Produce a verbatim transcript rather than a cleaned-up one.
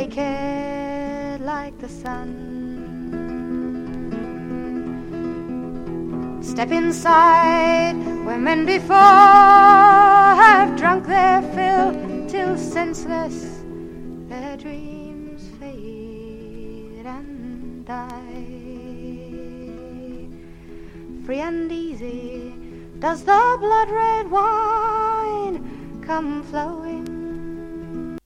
naked like the sun. Step inside where men before have drunk their fill till senseless their dreams fade and die. Free and easy does the blood-red wine come flowing